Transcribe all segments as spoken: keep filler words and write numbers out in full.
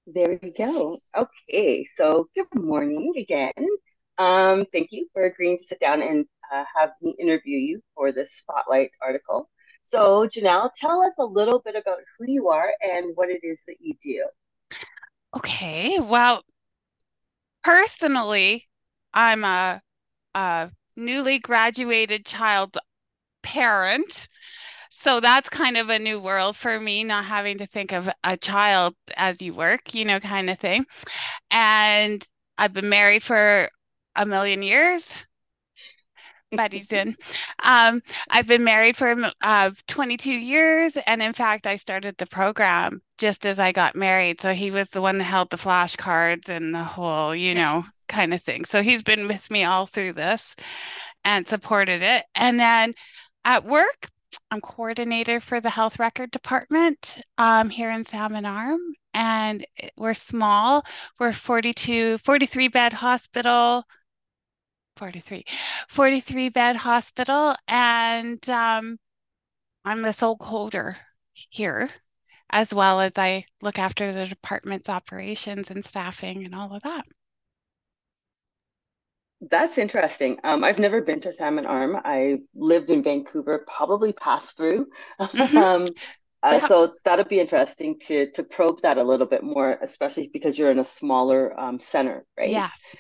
There we go. Okay, so good morning again. Um, thank you for agreeing to sit down and uh, have me interview you for this Spotlight article. So, Janelle, tell us a little bit about who you are and what it is that you do. Okay, well, personally, I'm a, a newly graduated child parent. So that's kind of a new world for me, not having to think of a child as you work, you know, kind of thing. And I've been married for a million years. Buddy's in. Um, I've been married for uh, twenty-two years, and in fact, I started the program just as I got married. So he was the one that held the flashcards and the whole, you know, kind of thing. So he's been with me all through this and supported it. And then at work, I'm coordinator for the health record department um, here in Salmon Arm. And we're small. We're forty-two, forty-three bed hospital, forty-three, forty-three bed hospital. And um, I'm the sole coder here, as well as I look after the department's operations and staffing and all of that. That's interesting. Um, I've never been to Salmon Arm. I lived in Vancouver, probably passed through. Hmm. Um, uh, so that'll be interesting to to probe that a little bit more, especially because you're in a smaller um, center, right? Yes.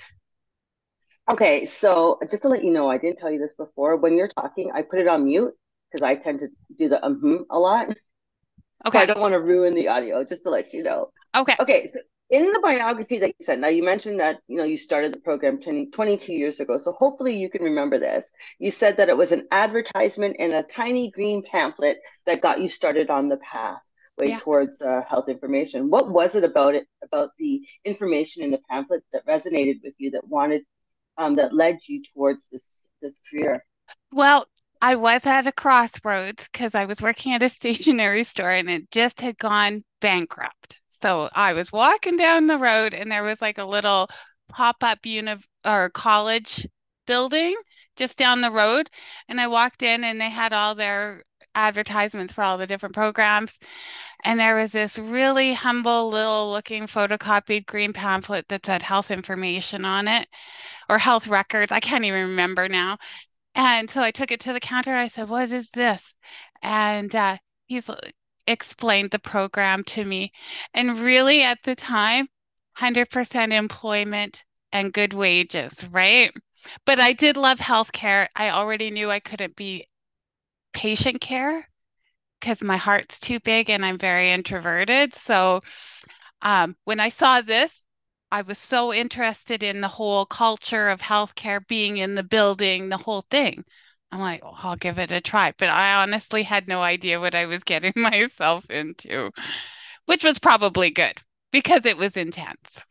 Okay, so just to let you know, I didn't tell you this before. When you're talking, I put it on mute because I tend to do the um a lot. So I Okay. don't want to ruin the audio, just to let you know. Okay. Okay, so in the biography that you said, now you mentioned that you know you started the program twenty, twenty-two years ago. So hopefully you can remember this. You said that it was an advertisement and a tiny green pamphlet that got you started on the path way Yeah. towards uh, health information. What was it about it about the information in the pamphlet that resonated with you that wanted um, that led you towards this this career? Well, I was at a crossroads because I was working at a stationery store and it just had gone bankrupt. So I was walking down the road and there was like a little pop-up uni or college building just down the road. And I walked in and they had all their advertisements for all the different programs. And there was this really humble little looking photocopied green pamphlet that said health information on it or health records. I can't even remember now. And so I took it to the counter. I said, "What is this?" And uh, he's l- explained the program to me. And really, at the time, one hundred percent employment and good wages, right? But I did love healthcare. I already knew I couldn't be patient care because my heart's too big and I'm very introverted. So um, when I saw this, I was so interested in the whole culture of healthcare being in the building, the whole thing. I'm like, oh, I'll give it a try. But I honestly had no idea what I was getting myself into, which was probably good because it was intense.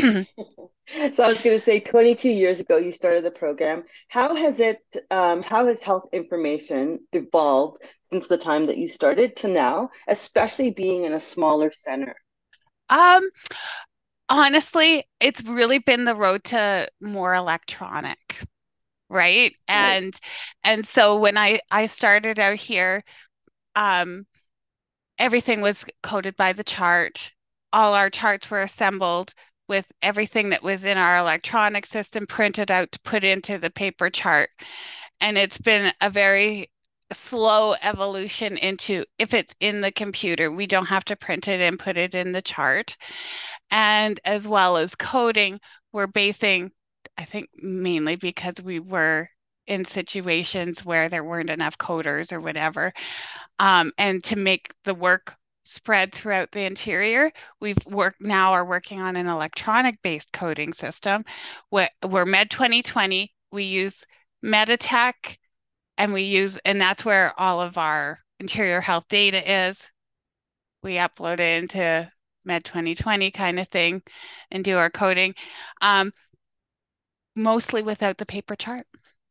So I was going to say twenty-two years ago you started the program. How has it um, how has health information evolved since the time that you started to now, especially being in a smaller center? Um, Honestly, it's really been the road to more electronic, right? Right. And and so when I I started out here, um, everything was coded by the chart. All our charts were assembled with everything that was in our electronic system printed out to put into the paper chart. And it's been a very slow evolution into if it's in the computer, we don't have to print it and put it in the chart. And as well as coding, we're basing, I think mainly because we were in situations where there weren't enough coders or whatever, um, and to make the work spread throughout the interior, we've worked now are working on an electronic based coding system. We're, we're Med twenty twenty. We use Meditech and we use, and that's where all of our interior health data is. We upload it into Med twenty twenty kind of thing and do our coding, um, mostly without the paper chart.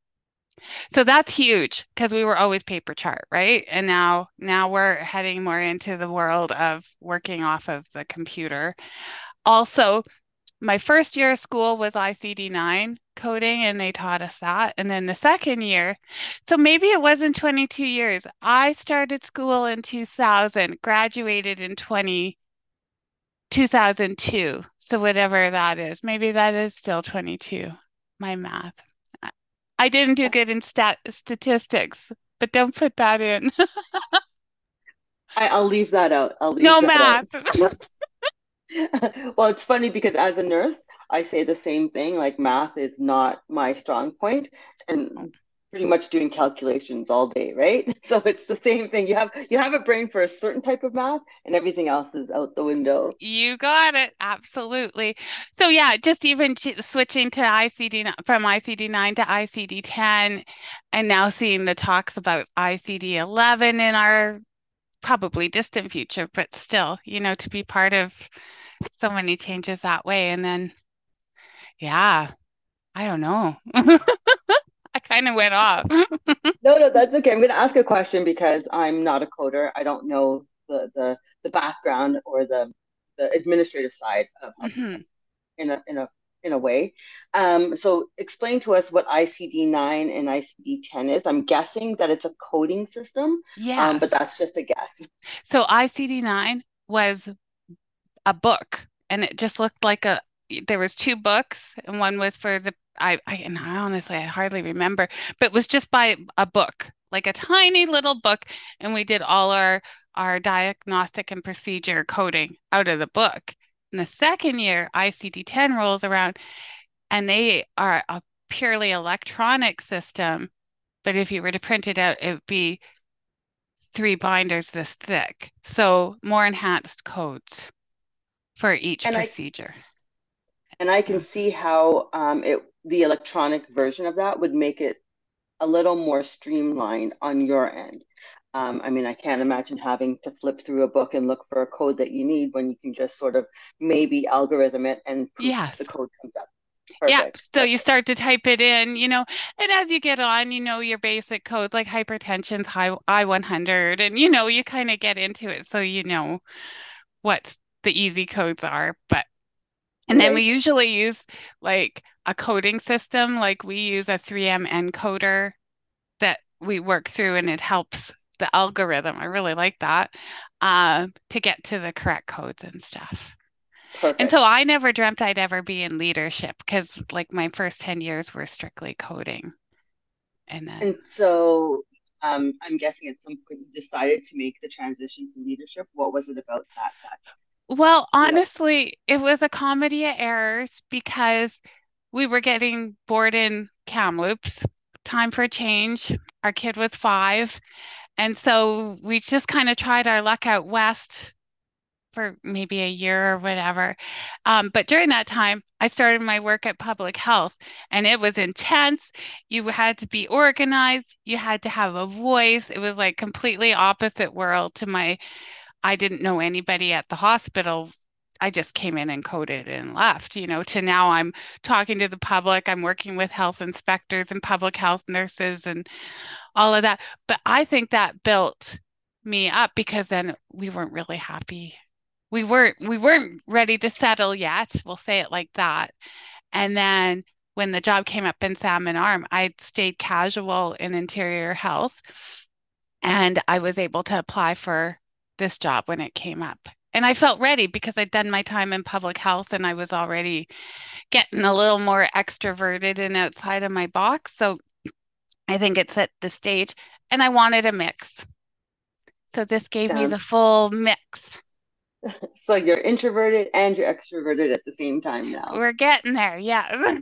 So that's huge because we were always paper chart, right? And now now we're heading more into the world of working off of the computer. Also, my first year of school was I C D nine coding and they taught us that. And then the second year, so maybe it wasn't twenty-two years. I started school in two thousand, graduated in twenty twenty. two thousand two. So whatever that is, maybe that is still twenty-two. My math. I I didn't do good in stat statistics, but don't put that in. I, I'll leave that out. I'll leave No that out. math. Well, it's funny because as a nurse, I say the same thing. Like math is not my strong point, and pretty much doing calculations all day, right? So it's the same thing. You have you have a brain for a certain type of math, and everything else is out the window. You got it. Absolutely. So yeah, just even to, switching to I C D from I C D nine to I C D ten and now seeing the talks about I C D eleven in our probably distant future, but still, you know, to be part of so many changes that way. And then, yeah, I don't know. I kind of went off. No, no, that's okay. I'm going to ask a question because I'm not a coder. I don't know the the the background or the the administrative side of health Mhm. in a in a in a way. Um, so explain to us what I C D nine and I C D ten is. I'm guessing that it's a coding system, um, but Yes. that's just a guess. So I C D nine was a book and it just looked like a there was two books and one was for the I, I and I honestly I hardly remember, but it was just by a book, like a tiny little book, and we did all our our diagnostic and procedure coding out of the book. And the second year, I C D ten rolls around and they are a purely electronic system, but if you were to print it out, it would be three binders this thick. So more enhanced codes for each And I procedure. and I can Yeah. see how um, it the electronic version of that would make it a little more streamlined on your end. Um, I mean, I can't imagine having to flip through a book and look for a code that you need when you can just sort of maybe algorithm it and poof, the Yes. code comes up. Yeah. Perfect. So you Perfect. start to type it in, you know, and as you get on, you know, your basic codes like hypertension's high I one hundred, and you know, you kind of get into it so you know what the easy codes are. But and then we Right. usually use like a coding system, like we use a three M encoder that we work through and it helps the algorithm. I really like that uh, to get to the correct codes and stuff. And so Perfect. I never dreamt I'd ever be in leadership because like my first ten years were strictly coding. And then, And so um, I'm guessing at some point you decided to make the transition to leadership. What was it about that that well, stood out? honestly, it was a comedy of errors because we were getting bored in Kamloops. Time for a change. Our kid was five. And so we just kind of tried our luck out west for maybe a year or whatever. Um, but during that time, I started my work at public health and it was intense. You had to be organized, you had to have a voice. It was like completely opposite world to my, I didn't know anybody at the hospital. I just came in and coded and left, you know, to now I'm talking to the public. I'm working with health inspectors and public health nurses and all of that. But I think that built me up because then we weren't really happy we weren't we weren't ready to settle yet. We'll say it like that. And then when the job came up in Salmon Arm, I stayed casual in interior health and I was able to apply for this job when it came up. And I felt ready because I'd done my time in public health and I was already getting a little more extroverted and outside of my box. So I think it's at the stage and I wanted a mix. So this gave me Sounds the full mix. so you're introverted and you're extroverted at the same time now. We're getting there. Yes.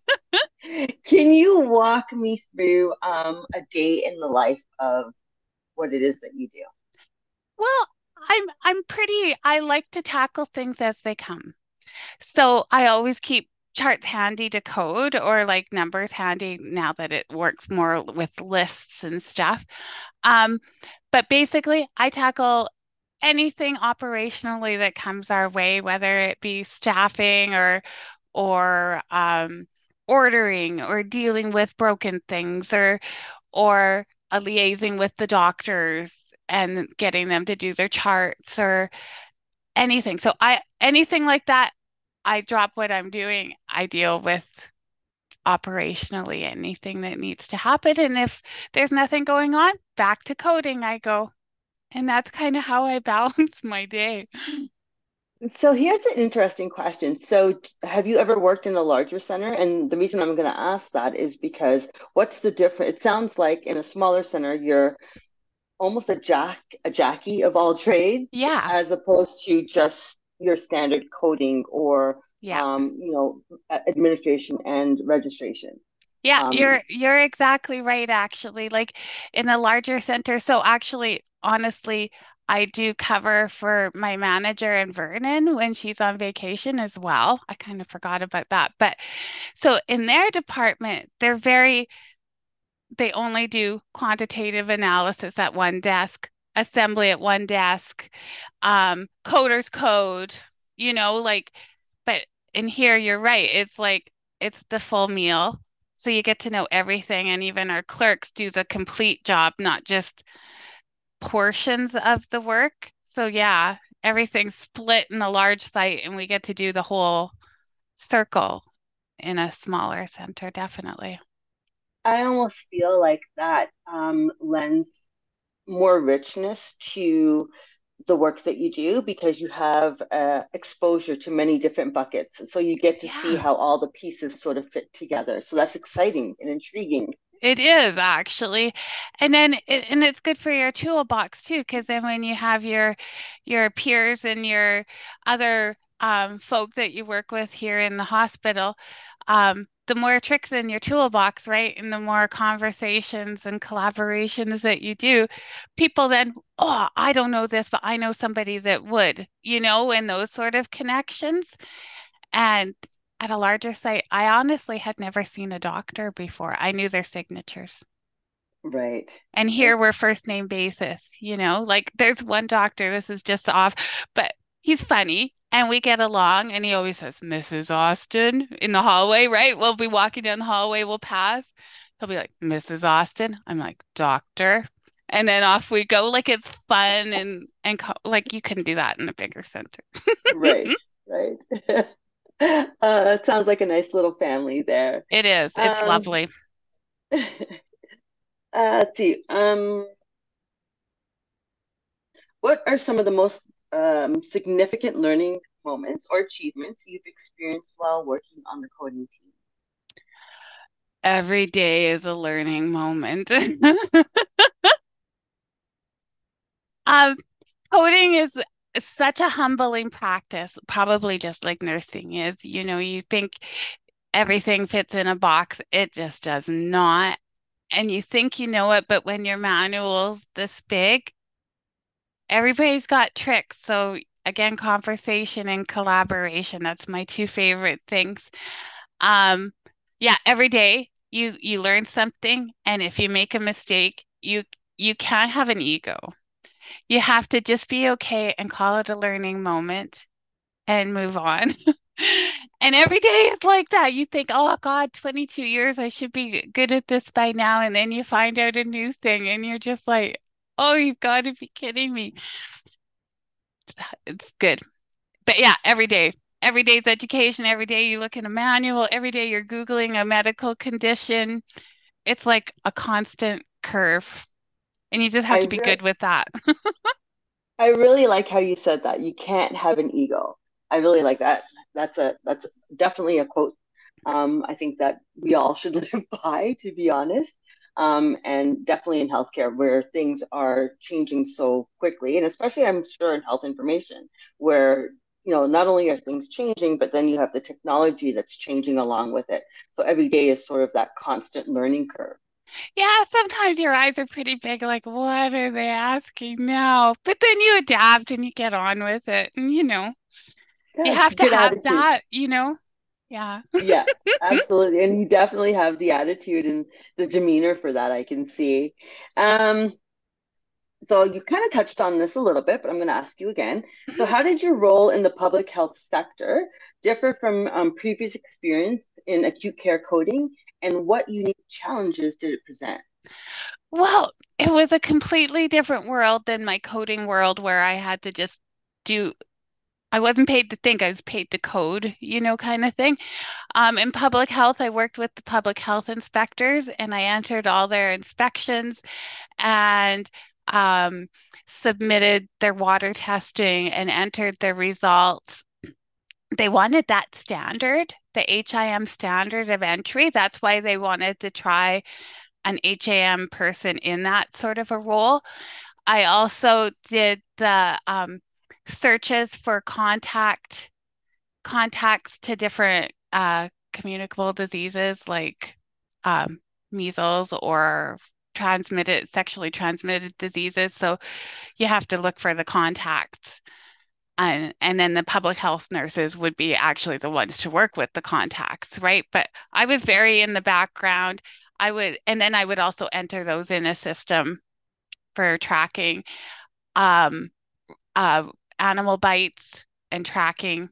Can you walk me through um, a day in the life of what it is that you do? Well, I'm I'm pretty I like to tackle things as they come. So I always keep charts handy to code or like numbers handy now that it works more with lists and stuff. Um, but basically I tackle anything operationally that comes our way, whether it be staffing or or um, ordering or dealing with broken things or or uh, liaising with the doctors and getting them to do their charts or anything. So I anything like that, I drop what I'm doing. I deal with operationally anything that needs to happen. And if there's nothing going on, back to coding I go. And that's kind of how I balance my day. So here's an interesting question. So t- have you ever worked in a larger center? And the reason I'm going to ask that is because what's the difference? It sounds like in a smaller center, you're almost a jack, a Jackie of all trades, Yeah, as opposed to just your standard coding or yeah. um, you know, a- administration and registration. Yeah, Um, you're you're exactly right actually. Like in a larger center. So actually, honestly, I do cover for my manager in Vernon when she's on vacation as well. I kind of forgot about that. But so in their department, they're very they only do quantitative analysis at one desk, assembly at one desk, um, coders code, you know, like, but in here, you're right. It's like, it's the full meal. So you get to know everything. And even our clerks do the complete job, not just portions of the work. So yeah, everything's split in a large site and we get to do the whole circle in a smaller center, definitely. I almost feel like that um, lends more richness to the work that you do because you have uh, exposure to many different buckets. So you get to see Yeah. how all the pieces sort of fit together. So that's exciting and intriguing. It is actually. And then it, and it's good for your toolbox too, because then when you have your your peers and your other um, folk that you work with here in the hospital, um, the more tricks in your toolbox, right? And the more conversations and collaborations that you do, people then, oh, I don't know this, but I know somebody that would, you know, and those sort of connections. And at a larger site, I honestly had never seen a doctor before. I knew their signatures. Right. And here Right. we're first name basis, you know, like there's one doctor, this is just off, but he's funny and we get along. And he always says, Missus Austin in the hallway, right? We'll be walking down the hallway, we'll pass. He'll be like, Missus Austin. I'm like, Doctor. And then off we go. Like it's fun and and co- like you couldn't do that in a bigger center. Right. Right. Uh, it sounds like a nice little family there. It is. It's Um, lovely. uh, let's see. Um, what are some of the most um, significant learning moments or achievements you've experienced while working on the coding team? Every day is a learning moment. Um, Coding is such a humbling practice, probably just like nursing is. You know, you think everything fits in a box, it just does not. And you think you know it, but when your manual's this big, everybody's got tricks. So again, conversation and collaboration, that's my two favorite things. Um, yeah, every day you you learn something, and if you make a mistake, you you can't have an ego. You have to just be okay and call it a learning moment and move on. And every day is like that. You think, oh God, twenty-two years, I should be good at this by now. And then you find out a new thing and you're just like, oh, you've got to be kidding me. It's, it's good. But yeah, every day. Every day's education. Every day you look in a manual. Every day you're Googling a medical condition. It's like a constant curve. And you just have I to be re good with that. I really like how you said that. You can't have an ego. I really like that. That's a that's definitely a quote. Um, I think that we all should live by, to be honest. Um, and definitely in healthcare, where things are changing so quickly, and especially I'm sure in health information, where you know not only are things changing, but then you have the technology that's changing along with it. So every day is sort of that constant learning curve. Yeah, sometimes your eyes are pretty big, like, what are they asking now? But then you adapt and you get on with it. And, you know, you Yeah, have to good have attitude. that, you know? Yeah. Yeah, absolutely. And you definitely have the attitude and the demeanor for that, I can see. Um, so you kind of touched on this a little bit, but I'm going to ask you again. So, Mhm. how did your role in the public health sector differ from um, previous experience in acute care coding, and what unique challenges did it present? Well, it was a completely different world than my coding world where I had to just do, I wasn't paid to think, I was paid to code, you know, kind of thing. Um, in public health, I worked with the public health inspectors and I entered all their inspections. And um, submitted their water testing and entered their results, they wanted that standard, the H I M standard of entry. That's why they wanted to try an H A M person in that sort of a role. I also did the um, searches for contact contacts to different uh, communicable diseases like um, measles or transmitted sexually transmitted diseases. So you have to look for the contacts. And, and then the public health nurses would be actually the ones to work with the contacts, right? But I was very in the background. I would, and then I would also enter those in a system for tracking um, uh, animal bites and tracking.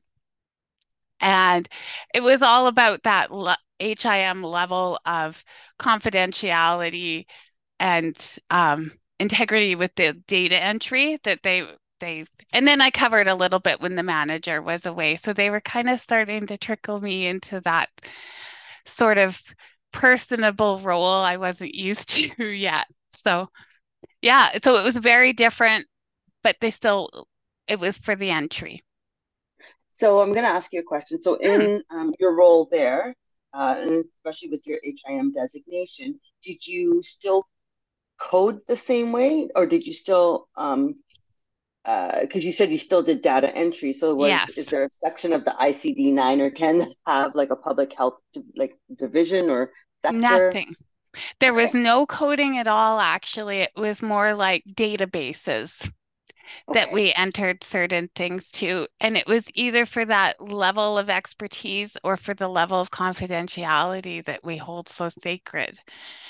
And it was all about that le H I M level of confidentiality and um, integrity with the data entry that they they and then I covered a little bit when the manager was away. So they were kind of starting to trickle me into that sort of personable role I wasn't used to yet. So yeah, so it was very different, but they still it was for the entry. So I'm going to ask you a question. So Hmm. in um, your role there, uh, and especially with your H I M designation, did you still code the same way, or did you still um, uh, because you said you still did data entry. So was is Yes, there a section of the I C D nine or ten that have like a public health like division or sector? nothing. There was Okay. no coding at all, actually. It was more like databases that Okay. we entered certain things to. And it was either for that level of expertise or for the level of confidentiality that we hold so sacred.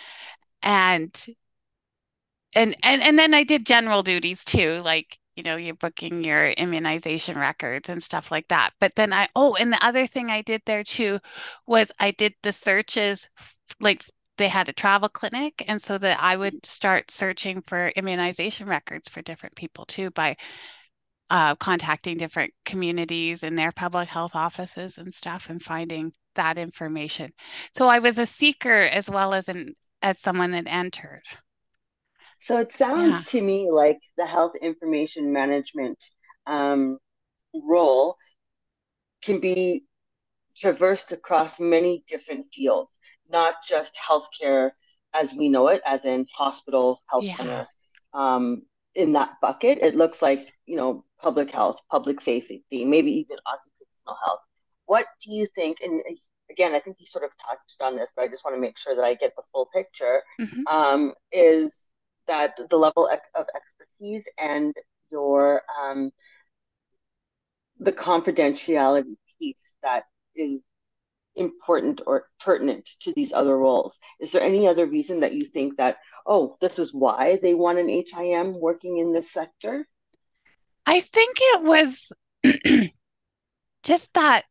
And and and, and then I did general duties too, like, you know, you're booking your immunization records and stuff like that. But then I, oh, and the other thing I did there too was I did the searches, like they had a travel clinic, and so that I would start searching for immunization records for different people too by uh, contacting different communities and their public health offices and stuff and finding that information. So I was a seeker as well as an as someone that entered. So it Yeah. sounds to me like the health information management um, role can be traversed across many different fields, not just healthcare as we know it, as in hospital, health Yeah. center. Um, in that bucket, it looks like, you know, public health, public safety, maybe even occupational health. What do you think? And again, I think you sort of touched on this, but I just want to make sure that I get the full picture. Hmm. Um, is that the level of expertise and your um, the confidentiality piece that is important or pertinent to these other roles? Is there any other reason that you think that, oh, this is why they want an H I M working in this sector? I think it was just that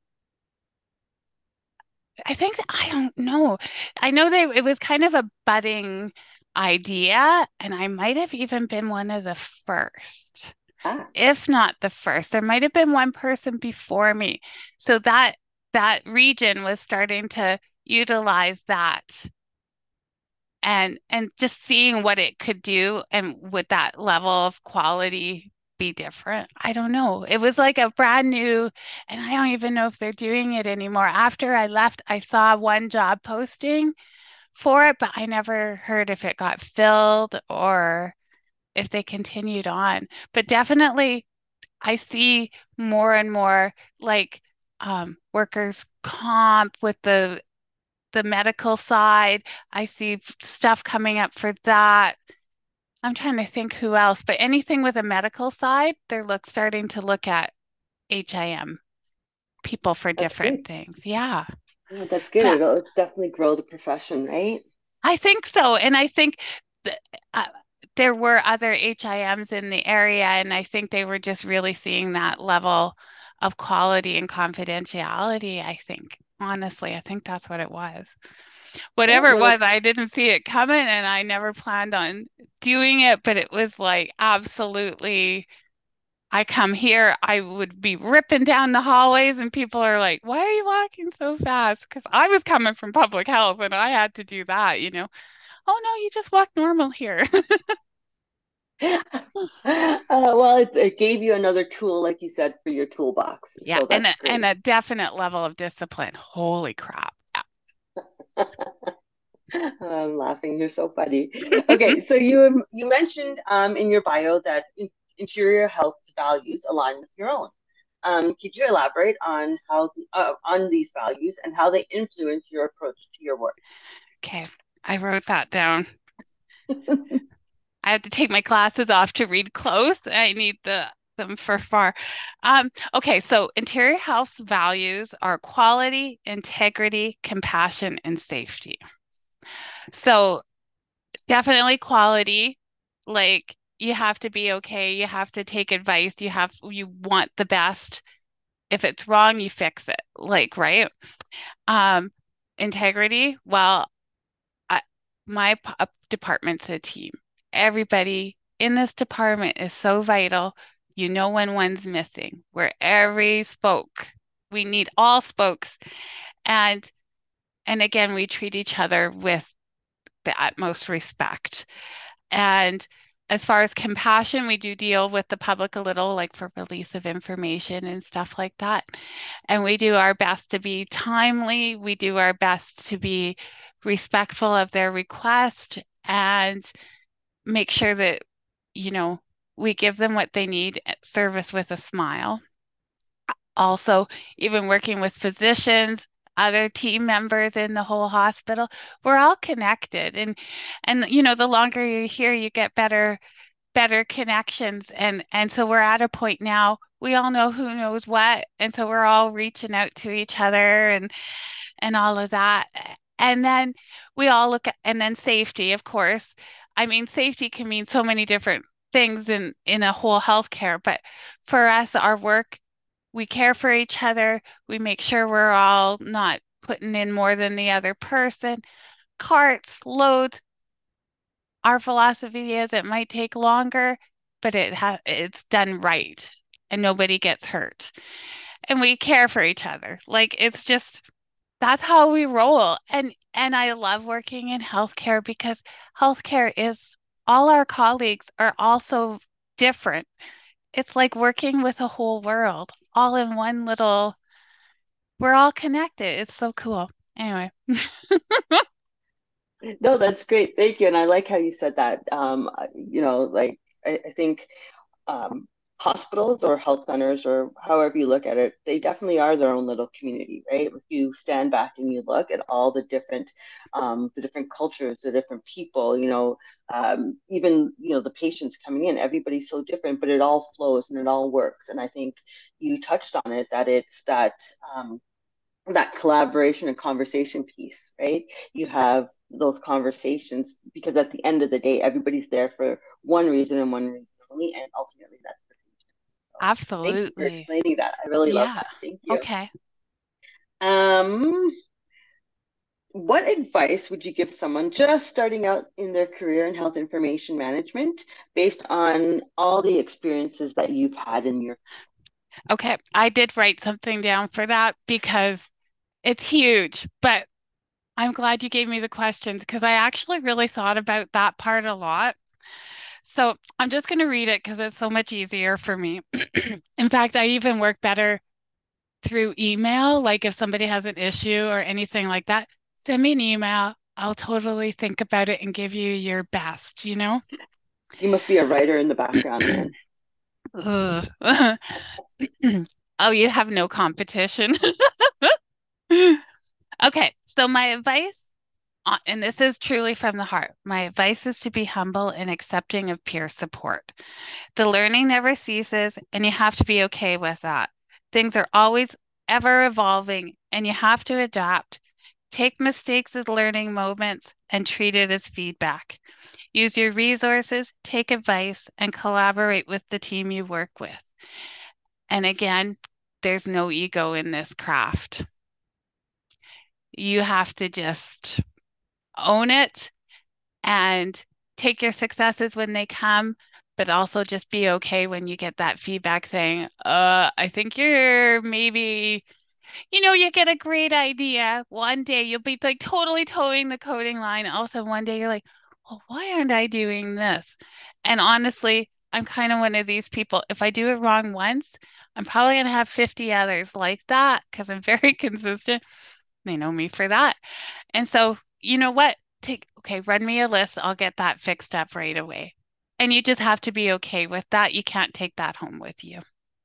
I think that, I don't know. I know they it was kind of a budding idea, and I might have even been one of the first, Ah, if not the first. There might have been one person before me. So that that region was starting to utilize that and and just seeing what it could do and would that level of quality be different? I don't know. It was like a brand new, and I don't even know if they're doing it anymore. After I left, I saw one job posting for it, but I never heard if it got filled or if they continued on. But definitely, I see more and more like um, workers' comp with the the medical side. I see stuff coming up for that. I'm trying to think who else, but anything with a medical side, they're look starting to look at H I M people for that's different good. things. Yeah. Yeah, that's good. But It'll definitely grow the profession, right? I think so. And I think th- uh, there were other H I Ms in the area, and I think they were just really seeing that level of quality and confidentiality. I think, honestly, I think that's what it was. Yeah, Whatever it no, was, that's I didn't see it coming and I never planned on doing it, but it was like absolutely. I come here, I would be ripping down the hallways, and people are like, "Why are you walking so fast?" Because I was coming from public health and I had to do that, you know. Oh no, you just walk normal here. Uh, well, it, it gave you another tool, like you said, for your toolbox. Yeah, So and a, that's and great. a definite level of discipline. Holy crap. I'm laughing. You're so funny. Yeah. Okay, so you you mentioned um, in your bio that in, interior health values align with your own. Um, could you elaborate on how uh, on these values and how they influence your approach to your work? Okay, I wrote that down. I had to take my glasses off to read close. I need the them for far. Um, okay, so interior health values are quality, integrity, compassion, and safety. So definitely quality. Like you have to be okay. You have to take advice. You have you want the best. If it's wrong, you fix it. Like, right? Um, integrity. Well, I, my p- uh, department's a team. Everybody in this department is so vital. You know when one's missing. Where every spoke. We need all spokes. And and again, we treat each other with the utmost respect. And as far as compassion, we do deal with the public a little, like for release of information and stuff like that. And we do our best to be timely. We do our best to be respectful of their request and make sure that, you know, we give them what they need, service with a smile. Also, even working with physicians, other team members in the whole hospital, we're all connected. And and you know, the longer you're here, you get better better connections. And and so we're at a point now, we all know who knows what. And so we're all reaching out to each other and and all of that. And then we all look at, and then safety, of course. I mean, safety can mean so many different things in in a whole healthcare, but for us, our work, we care for each other. We make sure we're all not putting in more than the other person. Carts, loads. Our philosophy is it might take longer, but it ha it's done right and nobody gets hurt. And we care for each other. Like it's just that's how we roll. And and I love working in healthcare because healthcare is all our colleagues are also different. It's like working with a whole world all in one little, we're all connected. It's so cool. Anyway, No, that's great. Thank you. And I like how you said that. Um, you know, like I, I think um, hospitals or health centers or however you look at it, they definitely are their own little community, right? If you stand back and you look at all the different, um, the different cultures, the different people, you know, um, even you know the patients coming in, everybody's so different, but it all flows and it all works. And I think you touched on it that it's that um, that collaboration and conversation piece, right? You have those conversations because at the end of the day, everybody's there for one reason and one reason only, and ultimately that's the future. So thank you for absolutely. explaining that. I really love Yeah. that. Thank you. Okay. Um, what advice would you give someone just starting out in their career in health information management based on all the experiences that you've had in your Okay. I did write something down for that because it's huge, but I'm glad you gave me the questions because I actually really thought about that part a lot. So I'm just going to read it because it's so much easier for me. In fact, I even work better through email. Like if somebody has an issue or anything like that, send me an email. I'll totally think about it and give you your best, you know? you must be a writer in the background then. Ugh. Oh, you have no competition. Okay, so my advice, uh, and this is truly from the heart, my advice is to be humble and accepting of peer support. The learning never ceases, and you have to be okay with that. Things are always ever evolving, and you have to adapt. Take mistakes as learning moments and treat it as feedback. Use your resources, take advice, and collaborate with the team you work with. And again, there's no ego in this craft. You have to just own it and take your successes when they come, but also just be okay when you get that feedback saying, uh, I think you're maybe, you know, you get a great idea. One day you'll be like totally towing the coding line. Also, one day you're like, well, why aren't I doing this? And honestly, I'm kind of one of these people. If I do it wrong once, I'm probably going to have fifty others like that because I'm very consistent. They know me for that. And so, you know what? Take, okay, run me a list. I'll get that fixed up right away. And you just have to be okay with that. You can't take that home with you.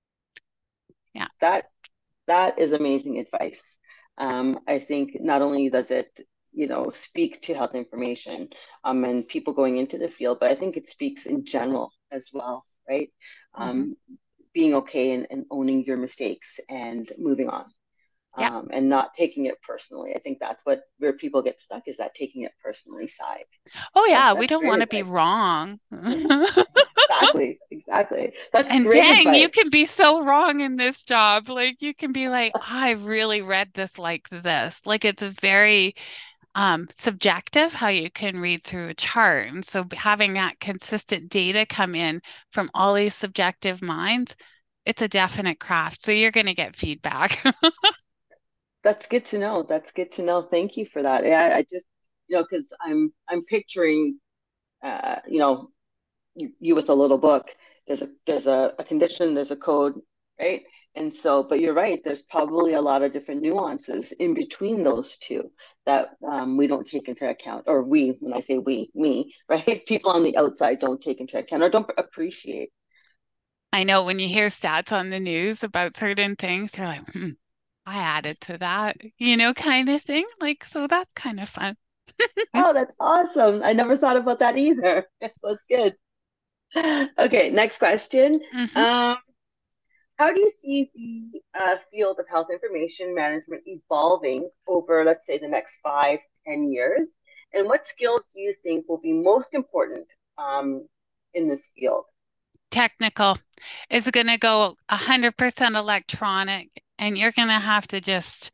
Yeah. That that is amazing advice. Um, I think not only does it, you know, speak to health information um, and people going into the field, but I think it speaks in general as well, right? Hmm. Um, being okay and, and owning your mistakes and moving on. Yeah. Um, and not taking it personally. I think that's what where people get stuck is that taking it personally side. Oh, So yeah. We that's don't great want to be advice. wrong. Exactly, exactly. That's And great dang, you advice. can be so wrong in this job. Like you can be like, I really read this like this. Like it's a very um, subjective how you can read through a chart. And so having that consistent data come in from all these subjective minds, it's a definite craft. So you're going to get feedback. That's good to know. That's good to know. Thank you for that. Yeah, I just, you know, because I'm I'm picturing, uh, you know, you, you with a little book. There's a there's a, a condition, there's a code, right? And so, but you're right. There's probably a lot of different nuances in between those two that um, we don't take into account, or we, when I say we, me, right? People on the outside don't take into account or don't appreciate. I know when you hear stats on the news about certain things, you're like, hmm, I added to that, you know, kind of thing. Like, so that's kind of fun. Oh, that's awesome. I never thought about that either. So it's good. Okay, next question. Hmm. Um, how do you see the uh, field of health information management evolving over, let's say, the next five, ten years? And what skills do you think will be most important um, in this field? Technical is going to go one hundred percent electronic, and you're going to have to just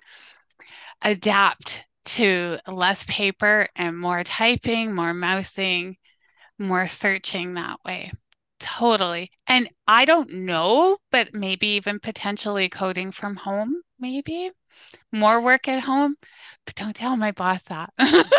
adapt to less paper and more typing, more mousing, more searching that way. Totally. And I don't know, but maybe even potentially coding from home, maybe more work at home. But don't tell my boss that.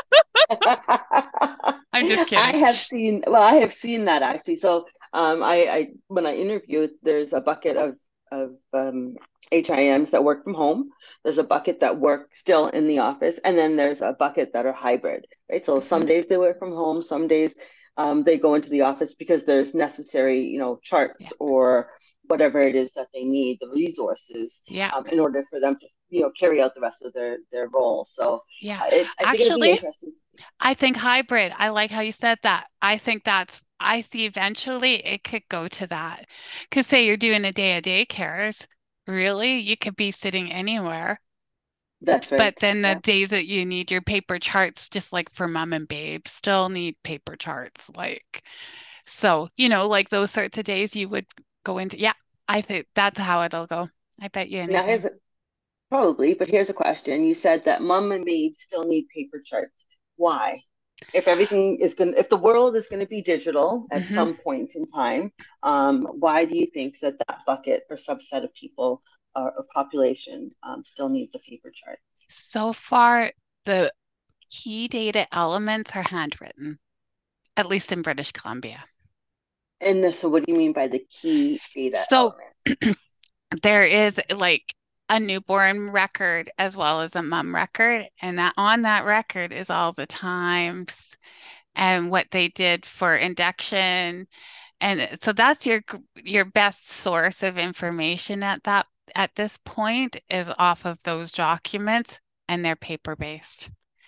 I'm just I kidding. have seen, well, I have seen that actually. So, um, I, I when I interviewed, there's a bucket of of um, H I Ms that work from home. There's a bucket that work still in the office, and then there's a bucket that are hybrid, right? So Hmm. some days they work from home, some days um, they go into the office because there's necessary, you know, Yeah. charts or whatever it is that they need, the resources, Yeah. um, in order for them to, you know, carry out the rest of their their role. So, Yeah. uh, it, I think it'd be Actually, interesting. I think hybrid. I like how you said that. I think that's, I see eventually it could go to that. Because say you're doing a day of daycares, really, you could be sitting anywhere. That's But right. then the Yeah. days that you need your paper charts, just like for mom and babe, still need paper charts. Like, so, you know, like those sorts of days you would go into, yeah, I think that's how it'll go. I bet you Now anything. here's a, probably, but here's a question. You said that mom and me still need paper charts. Why? If everything is going, if the world is going to be digital at Hmm. some point in time, um, why do you think that that bucket or subset of people or, or population um, still need the paper charts? So far, the key data elements are handwritten, at least in British Columbia. And so, what do you mean by the key data So element? there is like a newborn record as well as a mum record, and that on that record is all the times and what they did for induction. And so that's your your best source of information at that at this point is off of those documents and they're paper based.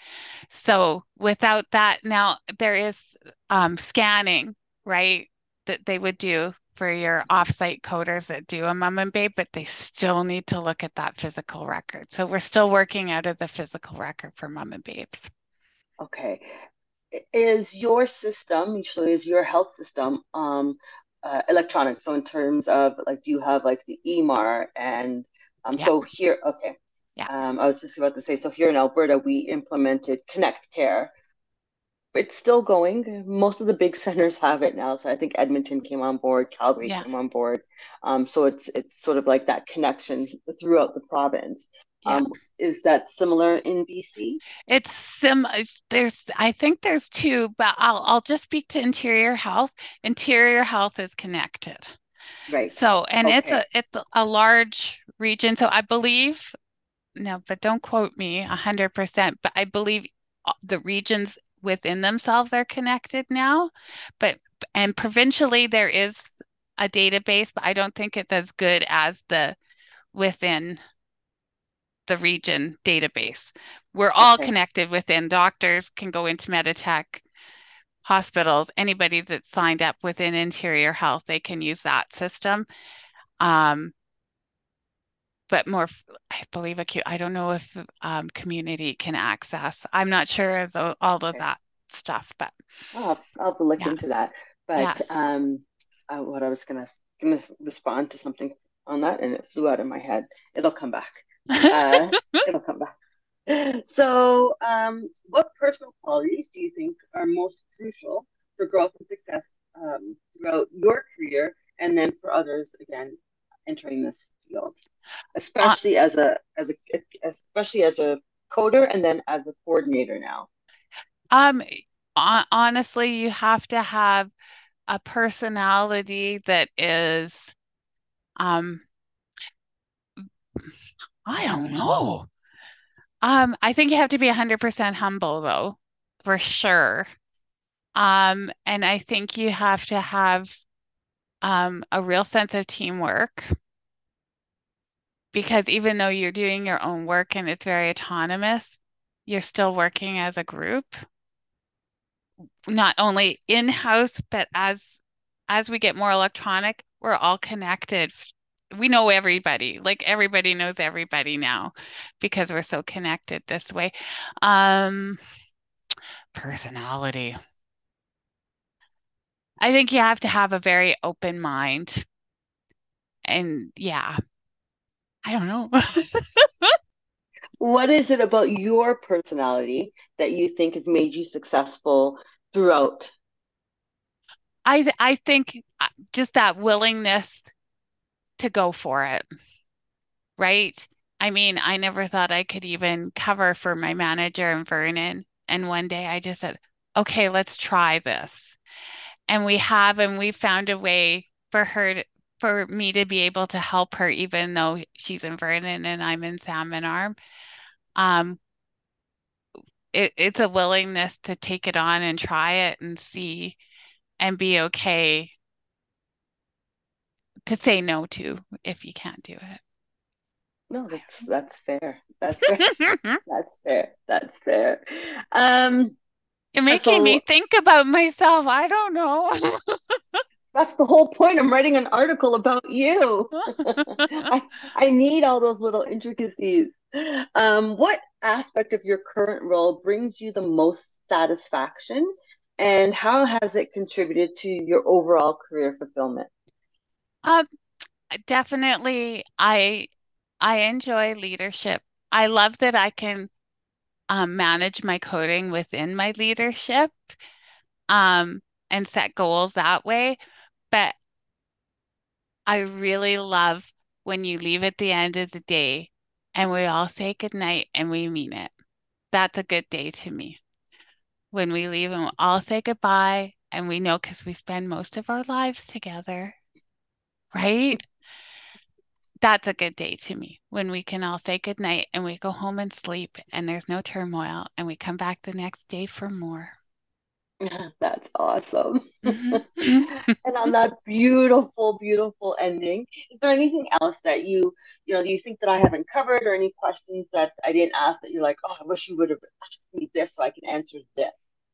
So without that, now there is um, scanning, right, that they would do for your offsite coders that do a mom and babe, but they still need to look at that physical record. So we're still working out of the physical record for mom and babes. Okay. Is your system, so is your health system um uh, electronic? So in terms of like, do you have like the E M A R and um Yeah, so here, okay. yeah, Um, I was just about to say, so here in Alberta, we implemented Connect Care. It's still going. Most of the big centers have it now. So I think Edmonton came on board, Calgary yeah. came on board. Um, so it's it's sort of like that connection throughout the province. Yeah. Um, is that similar in B C? It's sim it's, there's I think there's two, but I'll I'll just speak to interior health. Interior health is connected. Right. So, and it's a Okay. it's a large region. So I believe, no, but don't quote me a hundred percent, but I believe uh, the regions within themselves are connected now. But and provincially there is a database, but I don't think it's as good as the within the region database. We're all Okay. connected within. Doctors can go into Meditech, hospitals, anybody that's signed up within Interior Health, they can use that system. Um, but more, I believe, acute. I don't know if um, community can access. I'm not sure of the, all of Okay. that stuff, but I'll have, I'll have to look yeah, into that. But yes. um, uh, what I was gonna gonna respond to something on that, and it flew out of my head. It'll come back. Uh, it'll come back. So, um, what personal qualities do you think are most crucial for growth and success um, throughout your career, and then for others again entering this field, Uh, especially as a as a especially as a coder and then as a coordinator now? um, hon- honestly, you have to have a personality that is, um, I don't know. Um, I think you have to be one hundred percent humble though, for sure. Um, and I think you have to have um, a real sense of teamwork because even though you're doing your own work and it's very autonomous, you're still working as a group, not only in-house, but as as we get more electronic, we're all connected. We know everybody, like everybody knows everybody now because we're so connected this way. Um, personality. I think you have to have a very open mind. And yeah, I don't know. What is it about your personality that you think has made you successful throughout? I th- I think uh, just that willingness to go for it, right? I mean, I never thought I could even cover for my manager in Vernon. And one day I just said, okay, let's try this. And we have, and we found a way for her to, for me to be able to help her, even though she's in Vernon and I'm in Salmon Arm. Um, it, it's a willingness to take it on and try it and see and be okay to say no to if you can't do No, that's that's fair. That's fair. it. That's fair. That's fair. Um, You're making me so think about myself. I don't know. that's the whole point. I'm writing an article about you. I I need all those little intricacies. Um, what aspect of your current role brings you the most satisfaction, and how has it contributed to your overall career fulfillment? Um, definitely, I I enjoy leadership. I love that I can um, manage my coding within my leadership um, and set goals that way. But I really love when you leave at the end of the day and we all say goodnight and we mean it. That's a good day to me. When we leave and we all say goodbye and we know because we spend most of our lives together, right? That's a good day to me when we can all say goodnight and we go home and sleep and there's no turmoil and we come back the next day for more. That's awesome. Mhm. And on that beautiful, beautiful ending, is there anything else that you, you know, you think that I haven't covered or any questions that I didn't ask that you're like, oh, I wish you would have asked me this so I can answer this?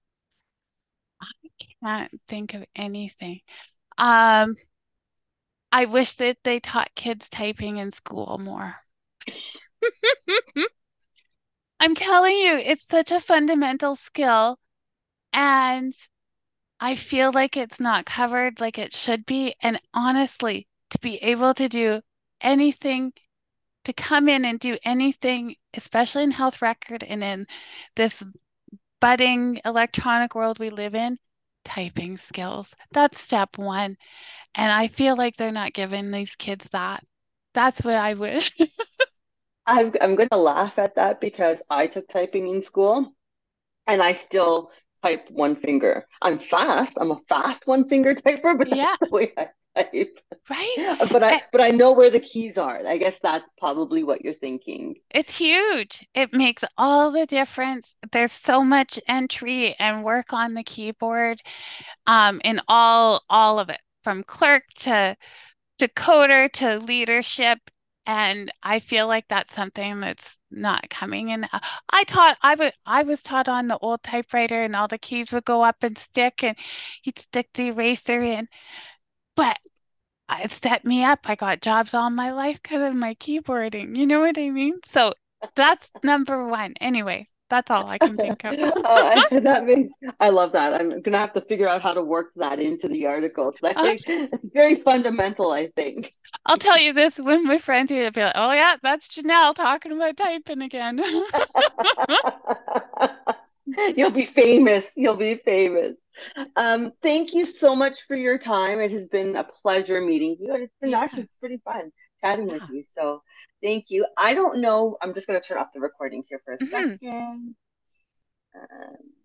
Can't think of anything. Um, I wish that they taught kids typing in school more. I'm telling you, it's such a fundamental skill, and I feel like it's not covered like it should be. And honestly, to be able to do anything, to come in and do anything, especially in health record and in this budding electronic world we live in, typing skills. That's step one. And I feel like they're not giving these kids that. That's what I wish. I've, I'm going to laugh at that because I took typing in school and I still type one finger. I'm fast. I'm a fast one finger typer, but Yeah, that's the way I type. right. But I Eh, but I know where the keys are. I guess that's probably what you're thinking. It's huge. It makes all the difference. There's so much entry and work on the keyboard, um, in all all of it, from clerk to to coder to leadership. And I feel like that's something that's not coming in. Uh, I taught, I was, I was taught on the old typewriter, and all the keys would go up and stick, and you'd stick the eraser in. But it set me up. I got jobs all my life because of my keyboarding. You know what I mean? So that's number one. Anyway, that's all I can think of. uh, that makes I love that. I'm gonna have to figure out how to work that into the article. Uh, It's very fundamental, I think. I'll tell you this, when my friends here, they'll be like, "Oh yeah, that's Janelle talking about typing again." You'll be famous. You'll be famous. Um, thank you so much for your time. It has been a pleasure meeting you, and it's been Yeah, actually it's pretty fun chatting with yeah. you. So thank you. I don't know. I'm just going to turn off the recording here for a Mhm. second. Um,